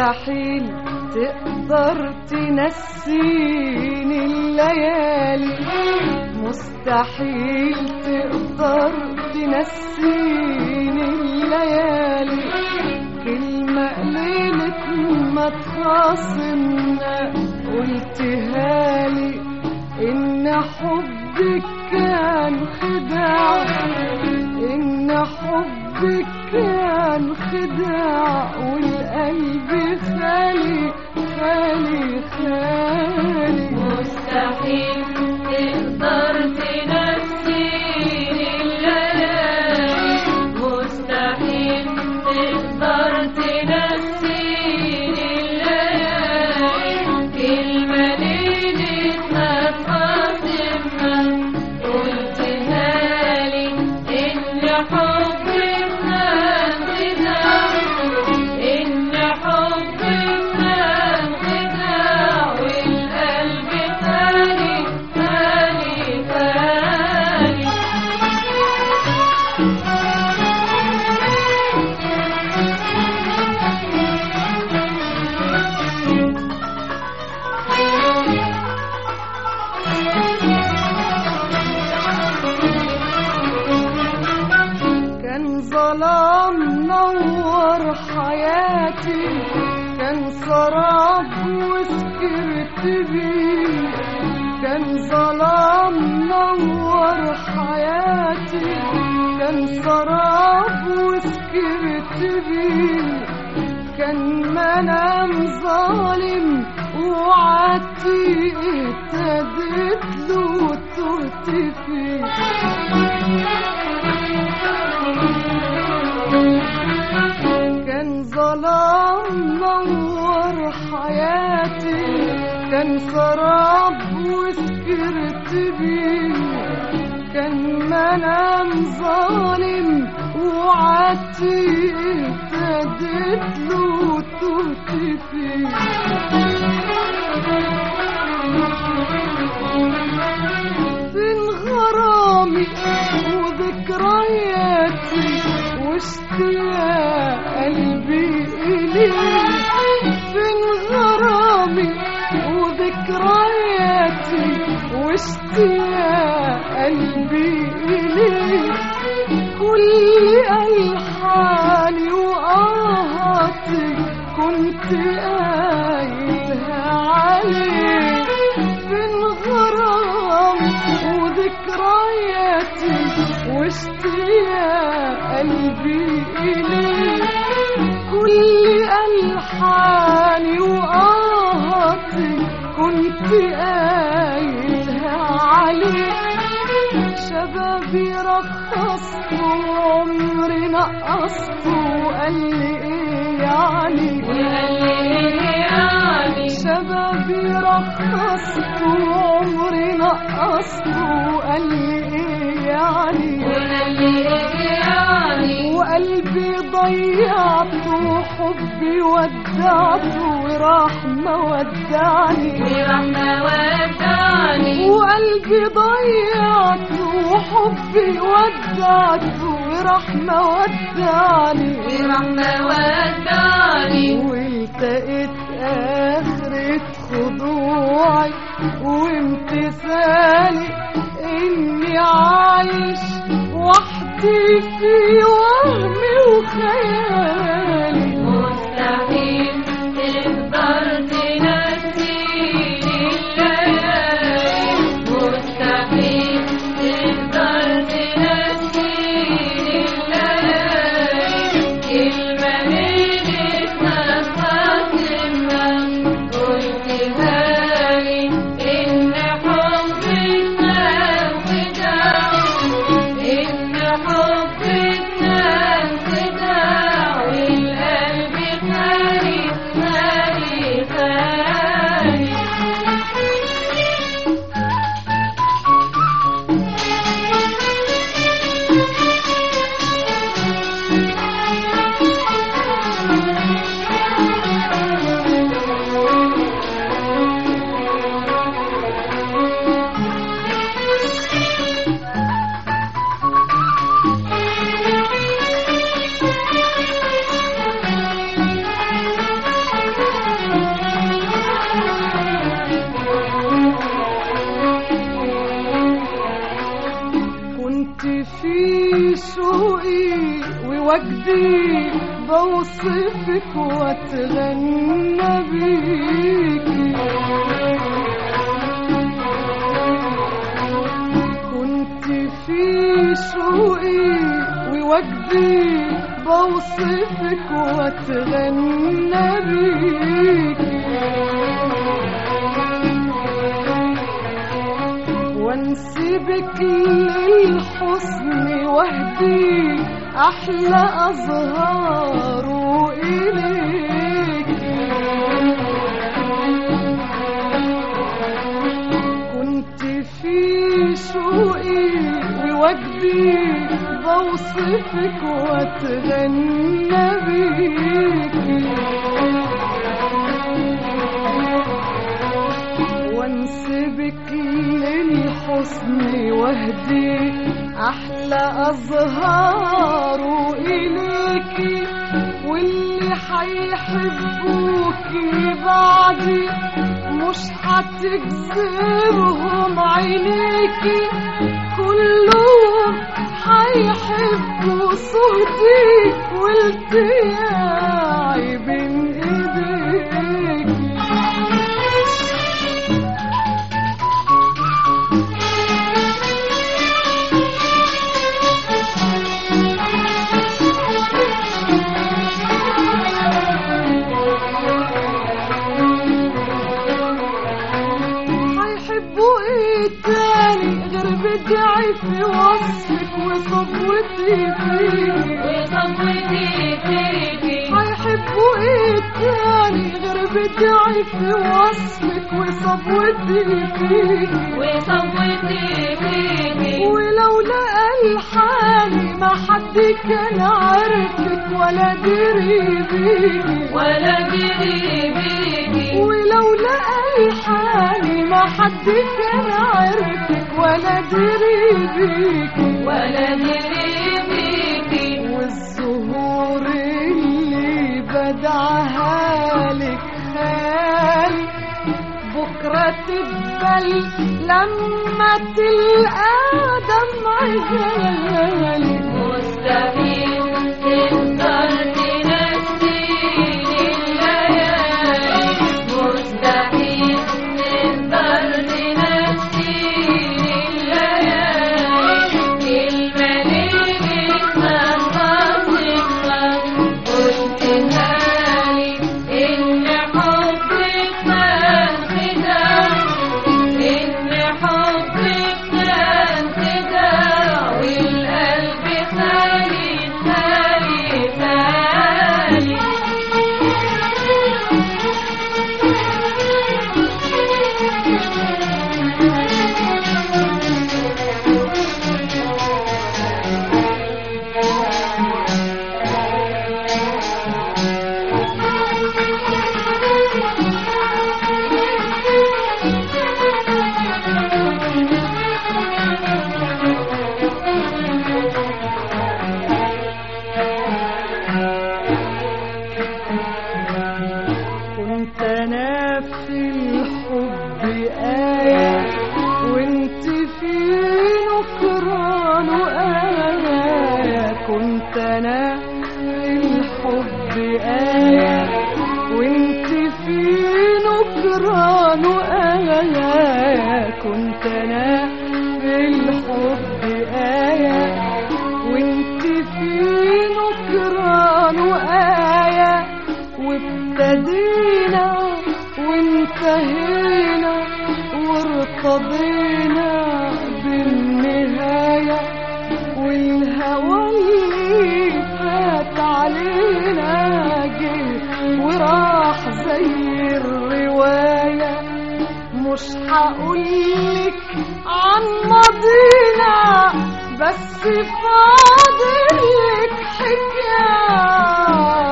مستحيل تقدر تنسيني الليالي، مستحيل تقدر تنسيني الليالي. كلمة ليلة ما تخاصمنا قلتها لي، إن حبك كان خداع، إن حبك كان خداع، والقلب خالي خالي خالي. مستحيل تقدر تنسيني الليالي، مستحيل تقدر تنسيني الليالي. كلمة ليلة ما تخاصمنا قلتها لي، إن حبك كان خداع، إن حبك كان خداع، والقلب خالي خالي خالي. كان ظلام نور حياتي، كان سراب وسكرت بيه. كان ظلام نور حياتي، كان سراب وسكرت بيه. كان منام ظالم وعدتي اهتدت له وتهت فيه. كان ظلام نور حياتي، كان سراب وسكرت بيه. كان منام ظالم وعدتي اهتدت له وتهت فيه. فين غرامي وذكرياتي واشتياق قلبي إليك؟ فين غرامي وذكرياتي واشتياق قلبي إليك؟ كل ألحاني وآهاتي كنت قايلها عليك. فين غرامي وذكرياتي واشتياق قلبي إليك؟ كل ألحاني وآهاتي كنت قايلها عليك. شبابي رخصت وعمري نقصت، وقال لي ايه يعني، وقال لي إيه يعني. شبابي رخصت وعمري نقصت، وقال لي ايه يعني، وقال لي إيه يعني. وقلبي ضيعته وحبي ودعته وراح ما ودعني، وراح ما ودعني. وقلبي ضيعته وحبي ودعته وراح ما ودعني، وراح ما ودعني. والتقيت آخرة خضوعي وامتثالي، إني عايش وحدي في وهمي وخيالي. مستحيل تقدر تنسيني الليالي، مستحيل تقدر تنسيني الليالي. كلمة ليلة ما تخاصمنا قلتها لي، إن حبك كان خداع، إن حبك كان خداع، ووجدي بوصفك واتغنى بيكي. كنت في شوقي ووجدي بوصفك واتغنى بيكي. وانسبك للحسن واهدي احلى ازهاره اليك. كنت في شوقي ووجدي بوصفك واتغنى بيكي. وانسبك للحسن واهدي احلى ازهاره اليكي. واللي حيحبوكي بعدي مش هتجذبهم عينيكي. كلهم حيحبوا صوتك والتياعي بين ايديكي. بدعي في وصفك وصبوتي فيكي. هيحبوا ايه تاني غير بدعي في وصفك وصبوتي فيكي. ولولا الحالي ما حد كان عارفك ولا دري بيكي. ولولا الحالي ما حد كان عارفك ولا دري بيكي. والزهور اللي بدعها لك خالي بكرة تدبل لما تلقى دمع غالي. مستحيل تقدر تنسيني الليالي. مستحيل تقدر تنسيني الليالي. كلمة ليك ما قلتها لي إن حبك كان خداع. إن حبك كان خداع. والقلب خالي خالي خالي. كنت انا في الحب آية وانت في نكران آية. كنت انا في الحب آية وانت في نكران آية. كنت انا في الحب آية وانت في نكران آية. وابتدينا وانتهينا وارتضينا بالنهاية. والهوى اللي فات علينا جه وراح زي الرواية. مش هقولك عن ماضينا بس فاضلك حكاية.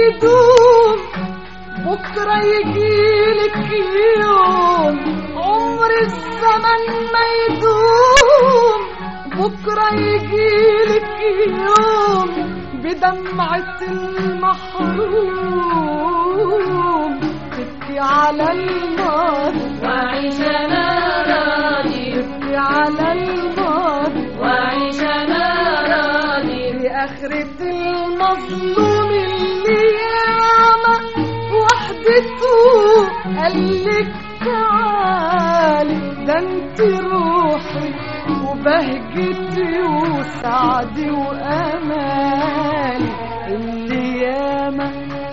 يدوم بكرة يجيلك يوم عمر الزمن ما يدوم بكرة يجيلك يوم بدمعة المحروم تبكي على الماضي وعيش أنا راضي تبكي على الماضي وعيش أنا راضي بآخرة المظلوم اللي ياما وحدته قالك تعالي ده انت روحي وبهجتي وسعدي وامالي اللي ياما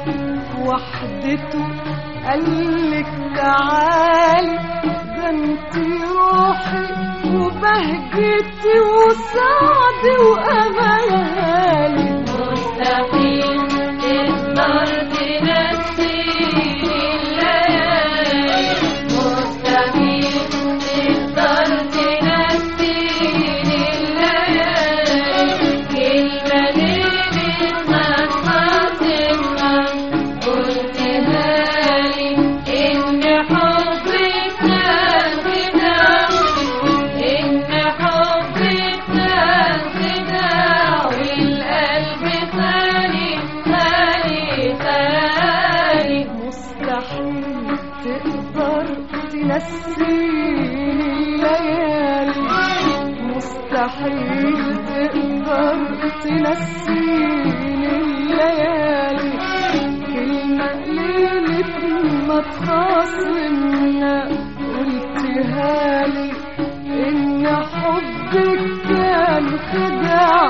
وحدته قالك تعالي ده انت روحي وبهجتي وسعدي وامالي مستحيل تقدر تنسيني الليالي مستحيل تقدر تنسيني الليالي كلمة ليلة ما تخاصمها قلتها لي إن حبك كان خداع إن حبك كان خداع والقلب خالي خالي خالي مستحيل تقدر تنسيني الليالي مستحيل تقدر تنسيني الليالي كلمة ليلة ما تخاصمنا قلتها لي إن حبك كان خداع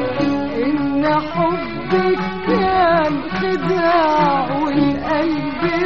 إن حبك كان خداع والقلب